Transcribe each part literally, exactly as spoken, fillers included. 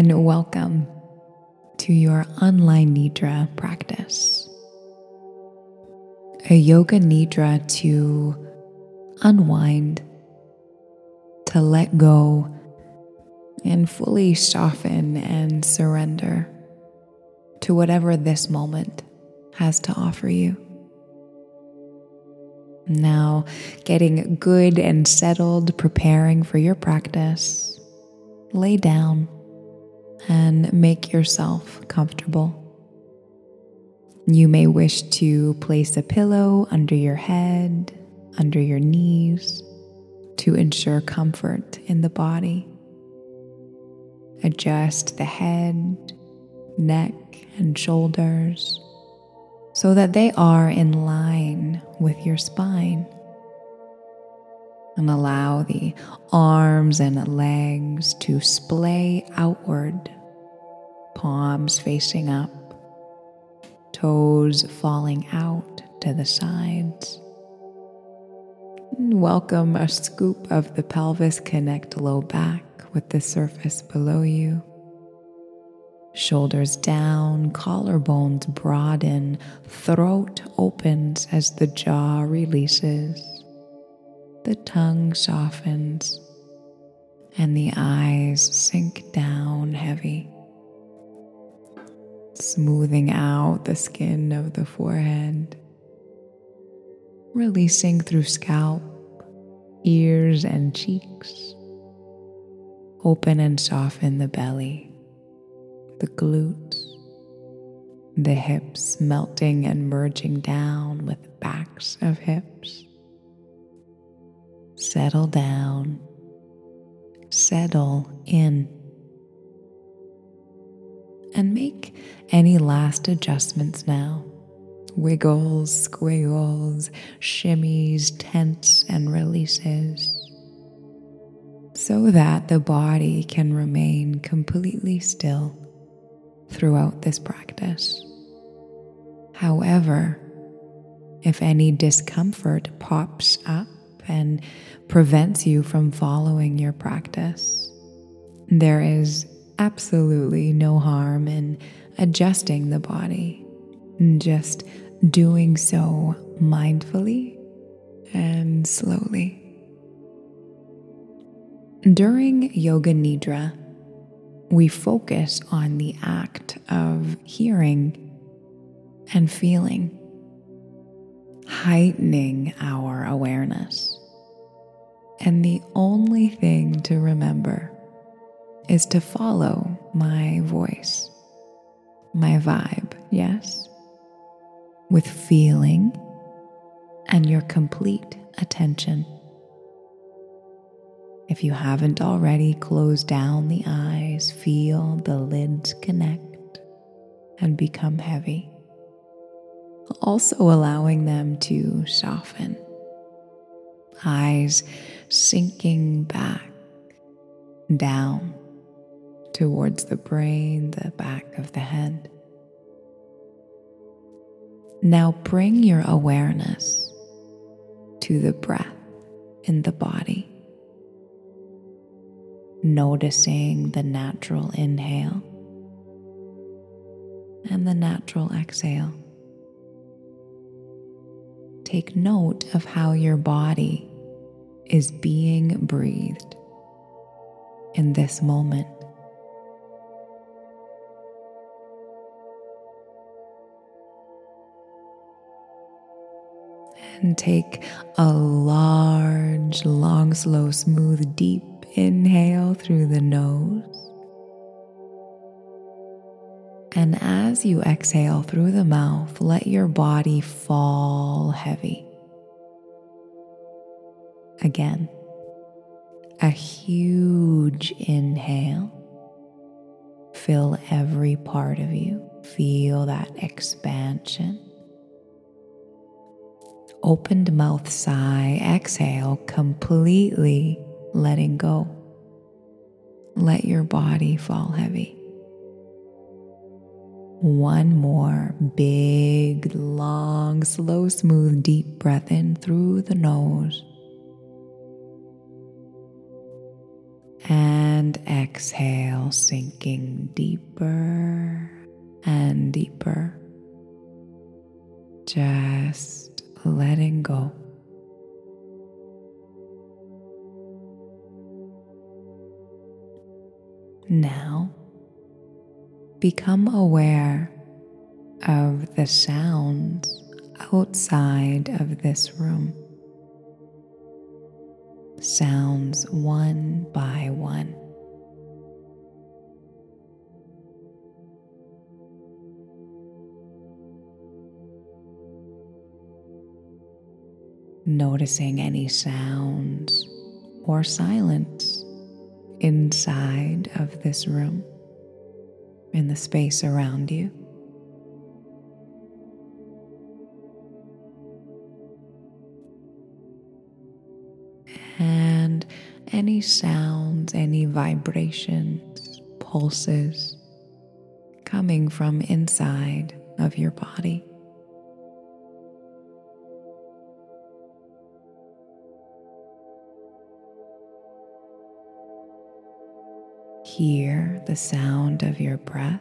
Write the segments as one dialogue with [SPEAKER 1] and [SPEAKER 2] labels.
[SPEAKER 1] and welcome to your online Nidra practice. A yoga Nidra to unwind, to let go, and fully soften and surrender to whatever this moment has to offer you. Now, getting good and settled, preparing for your practice, lay down and make yourself comfortable. You may wish to place a pillow under your head, under your knees, to ensure comfort in the body. Adjust the head, neck, and shoulders so that they are in line with your spine. And allow the arms and legs to splay outward, palms facing up, toes falling out to the sides. Welcome a scoop of the pelvis, connect low back with the surface below you. Shoulders down, collarbones broaden, throat opens as the jaw releases. The tongue softens, and the eyes sink down heavy, smoothing out the skin of the forehead, releasing through scalp, ears, and cheeks. Open and soften the belly, the glutes, the hips melting and merging down with the backs of hips. Settle down, settle in, and make any last adjustments now. Wiggles, squiggles, shimmies, tense, and releases, so that the body can remain completely still throughout this practice. However, if any discomfort pops up and prevents you from following your practice, there is absolutely no harm in adjusting the body, just doing so mindfully and slowly. During Yoga Nidra, we focus on the act of hearing and feeling, heightening our awareness. And the only thing to remember is to follow my voice, my vibe, yes? With feeling and your complete attention. If you haven't already, close down the eyes, feel the lids connect and become heavy, also allowing them to soften. Eyes sinking back, down towards the brain, the back of the head. Now bring your awareness to the breath in the body, noticing the natural inhale and the natural exhale. Take note of how your body is being breathed in this moment. And take a large, long, slow, smooth, deep inhale through the nose. And as you exhale through the mouth, let your body fall heavy. Again, a huge inhale. Fill every part of you. Feel that expansion. Opened mouth sigh, exhale, completely letting go. Let your body fall heavy. One more big, long, slow, smooth, deep breath in through the nose. And exhale, sinking deeper and deeper. Just letting go. Now, become aware of the sounds outside of this room. Sounds one by one. Noticing any sounds or silence inside of this room, in the space around you. And any sounds, any vibrations, pulses coming from inside of your body. Hear the sound of your breath.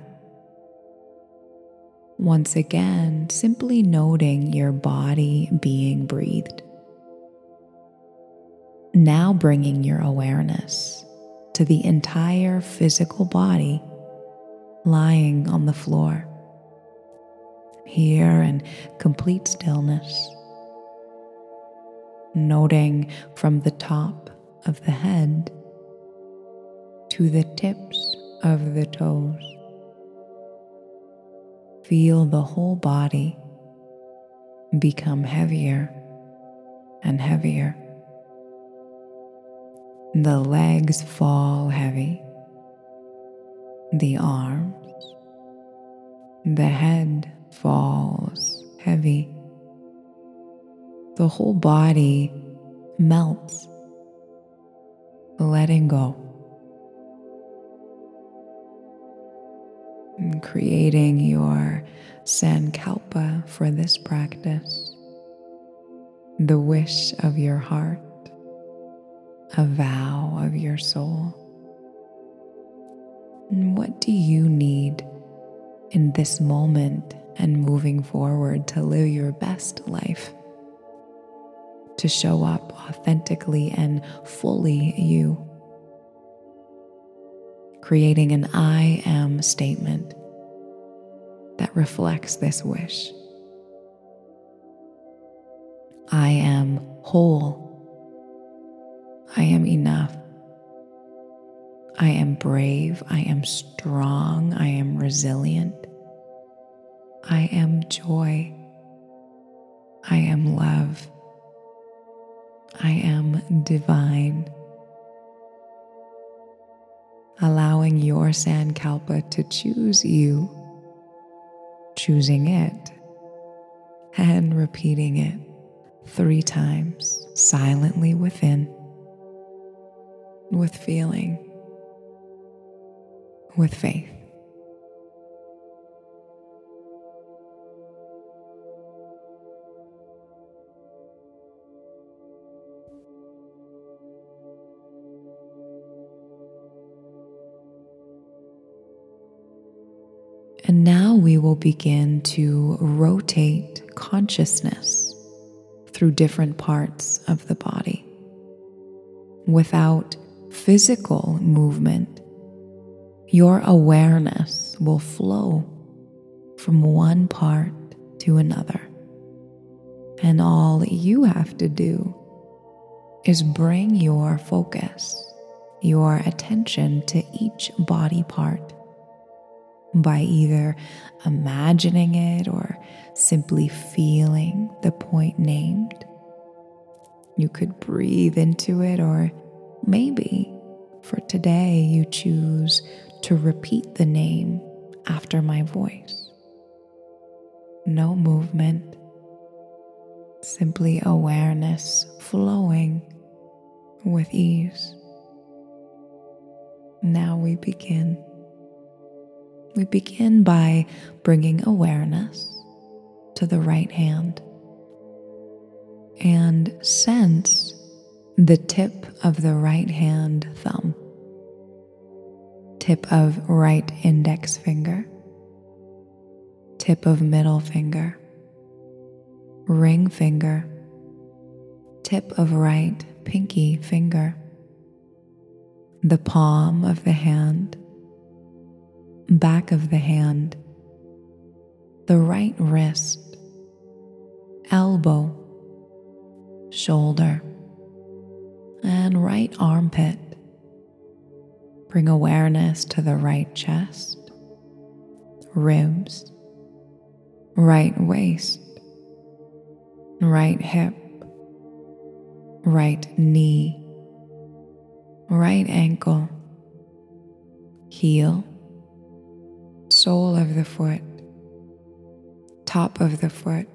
[SPEAKER 1] Once again, simply noting your body being breathed. Now bringing your awareness to the entire physical body lying on the floor. Here in complete stillness. Noting from the top of the head to the tips of the toes. Feel the whole body become heavier and heavier. The legs fall heavy, the arms, the head falls heavy. The whole body melts, letting go. And creating your sankalpa for this practice, the wish of your heart, a vow of your soul. And what do you need in this moment and moving forward to live your best life? To show up authentically and fully you. Creating an I am statement that reflects this wish. I am whole. I am enough. I am brave. I am strong. I am resilient. I am joy. I am love. I am divine. Allowing your sankalpa to choose you, choosing it, and repeating it three times silently within, with feeling, with faith. And now we will begin to rotate consciousness through different parts of the body. Without physical movement, your awareness will flow from one part to another. And all you have to do is bring your focus, your attention to each body part by either imagining it or simply feeling the point named. You could breathe into it, or maybe for today you choose to repeat the name after my voice. No movement, simply awareness flowing with ease. Now we begin. We begin by bringing awareness to the right hand and sense the tip of the right hand thumb tip of right index finger, tip of middle finger, ring finger, tip of right pinky finger, the palm of the hand, back of the hand, the right wrist, elbow, shoulder, and right armpit. Bring awareness to the right chest, ribs, right waist, right hip, right knee, right ankle, heel, sole of the foot, top of the foot,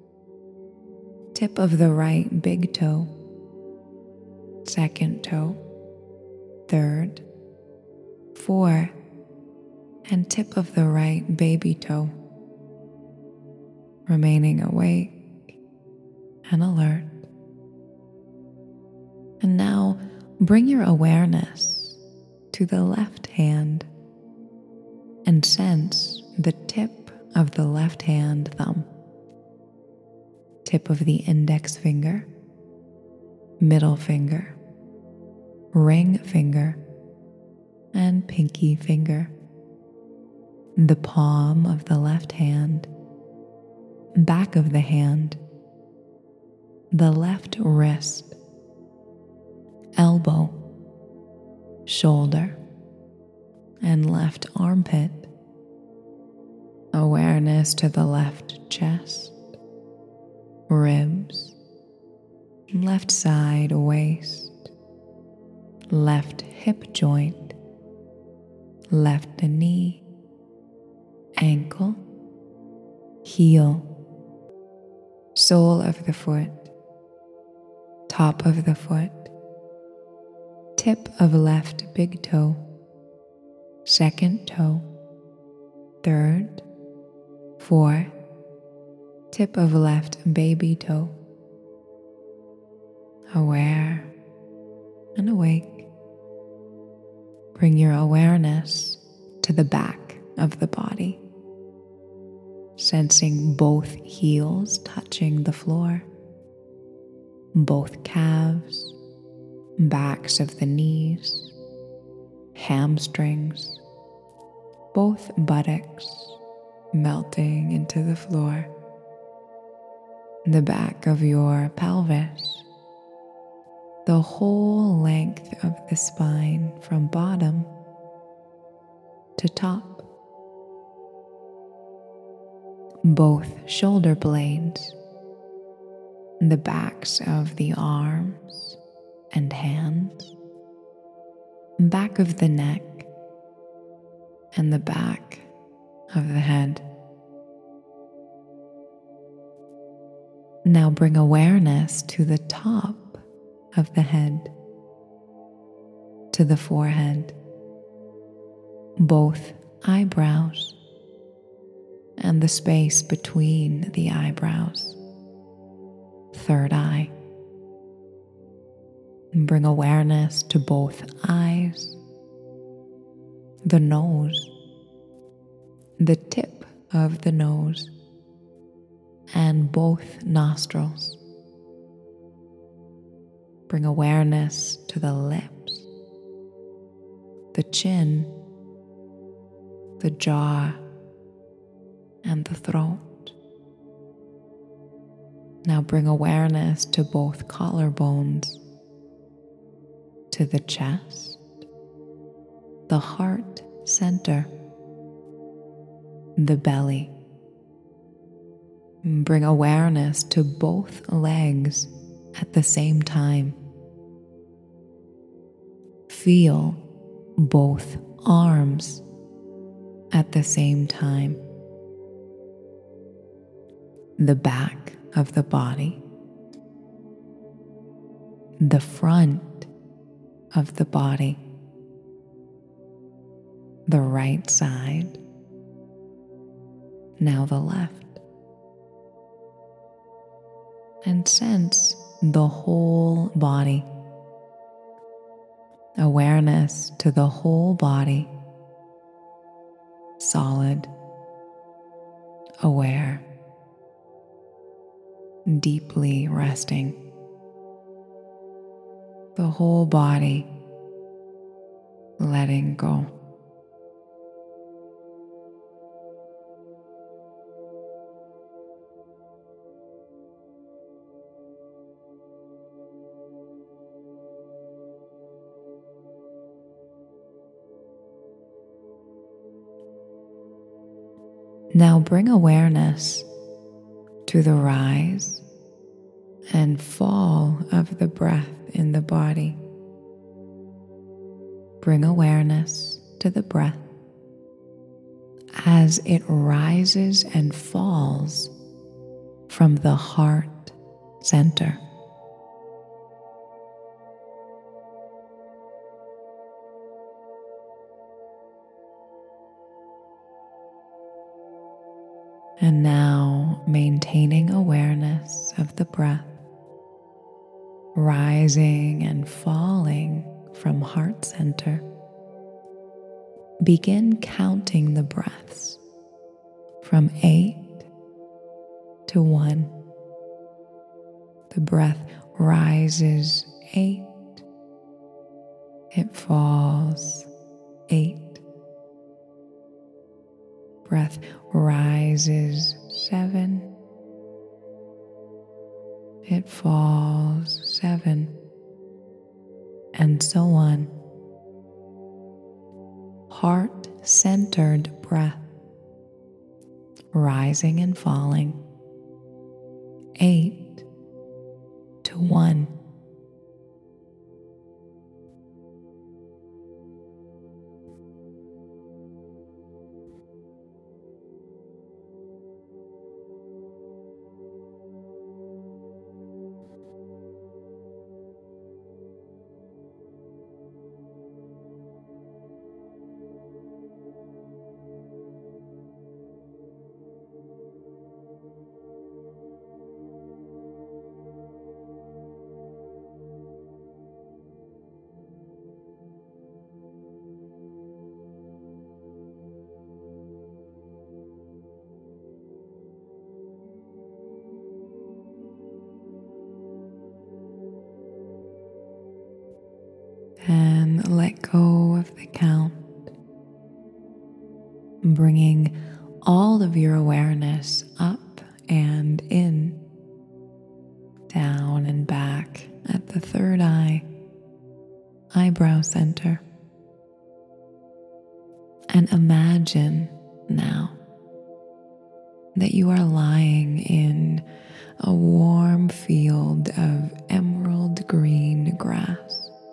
[SPEAKER 1] tip of the right big toe, second toe, third, fourth, and tip of the right baby toe, remaining awake and alert. And now bring your awareness to the left hand and sense the tip of the left hand thumb, tip of the index finger, middle finger, ring finger, and pinky finger, the palm of the left hand, back of the hand, the left wrist, elbow, shoulder, and left armpit. Awareness to the left chest, ribs, left side waist, left hip joint, left knee, ankle, heel, sole of the foot, top of the foot, tip of left big toe, second toe, third, fourth, tip of left baby toe. Aware and awake. Bring your awareness to the back of the body, sensing both heels touching the floor, both calves, backs of the knees, hamstrings, both buttocks melting into the floor, the back of your pelvis, the whole length of the spine from bottom to top, both shoulder blades, the backs of the arms and hands, back of the neck, and the back of the head. Now bring awareness to the top of the head, to the forehead, both eyebrows, and the space between the eyebrows, third eye. Bring awareness to both eyes, the nose, the tip of the nose, and both nostrils. Bring awareness to the lips, the chin, the jaw, and the throat. Now bring awareness to both collarbones, to the chest, the heart center, the belly. Bring awareness to both legs at the same time. Feel both arms at the same time. The back of the body, the front of the body, the right side, now the left. And sense the whole body. Awareness to the whole body solid, aware, deeply resting. The whole body letting go. Now bring awareness to the rise and fall of the breath in the body. Bring awareness to the breath as it rises and falls from the heart center. And now maintaining awareness of the breath, rising and falling from heart center. Begin counting the breaths from eight to one. The breath rises eight, it falls eight. Breath rises seven, it falls seven, and so on. Heart-centered breath, rising and falling, eight to one. And let go of the count, bringing all of your awareness up and in, down and back at the third eye, eyebrow center. And imagine now that you are lying in a warm field of emerald green grass.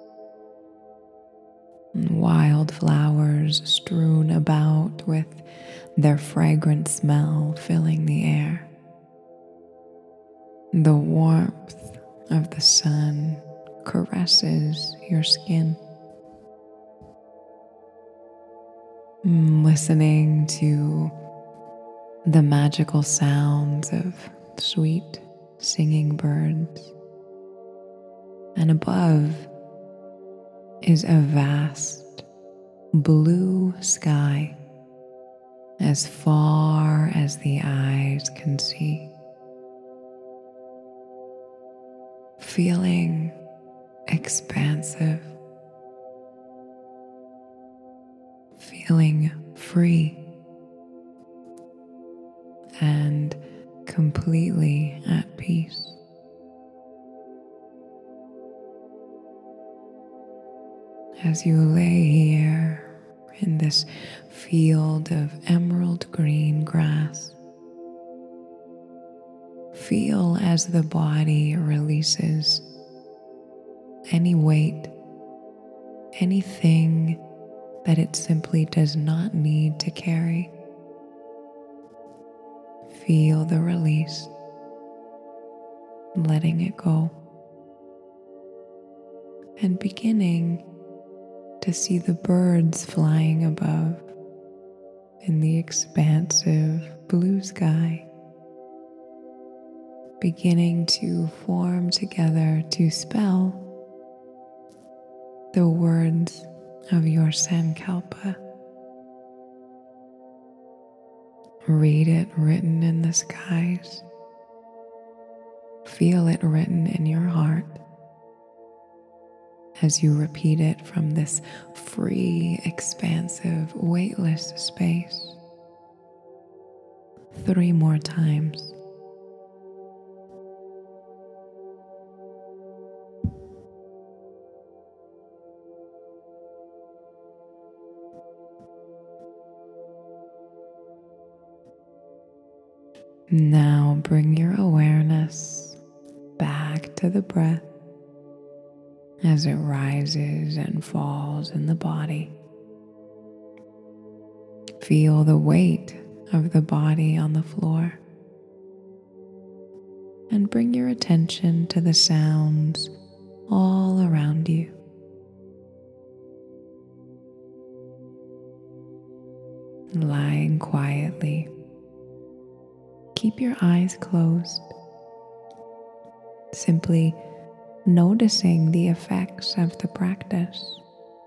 [SPEAKER 1] Wildflowers strewn about with their fragrant smell filling the air. The warmth of the sun caresses your skin. Listening to the magical sounds of sweet singing birds. And above is a vast blue sky as far as the eyes can see. Feeling expansive, feeling free and completely at peace. As you lay here in this field of emerald green grass, feel as the body releases any weight, anything that it simply does not need to carry. Feel the release, letting it go, and beginning to see the birds flying above in the expansive blue sky, beginning to form together to spell the words of your Sankalpa. Read it written in the skies. Feel it written in your heart as you repeat it from this free, expansive, weightless space. Three more times. Now bring your awareness back to the breath as it rises and falls in the body. Feel the weight of the body on the floor and bring your attention to the sounds all around you. Lying quietly, keep your eyes closed, simply noticing the effects of the practice,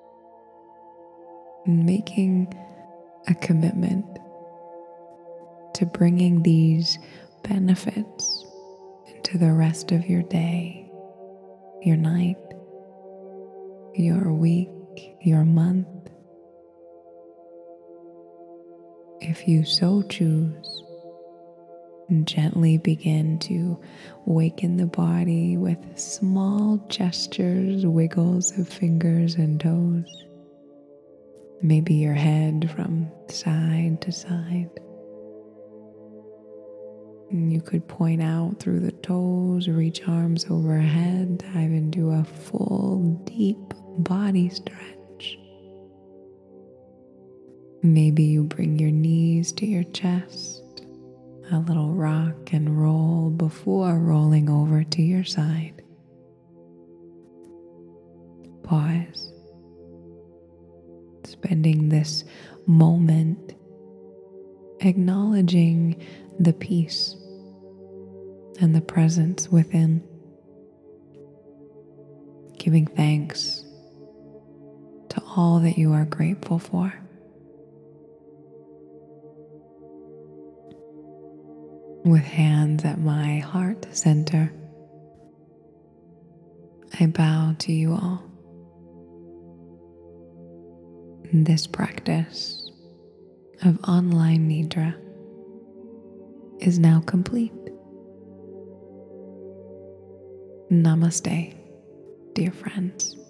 [SPEAKER 1] and making a commitment to bringing these benefits into the rest of your day, your night, your week, your month. If you so choose, gently begin to waken the body with small gestures, wiggles of fingers and toes. Maybe your head from side to side. And you could point out through the toes, reach arms overhead, dive into a full, deep body stretch. Maybe you bring your knees to your chest, a little rock and roll before rolling over to your side. Pause, spending this moment acknowledging the peace and the presence within, giving thanks to all that you are grateful for. With hands at my heart center, I bow to you all. This practice of online Nidra is now complete. Namaste, dear friends.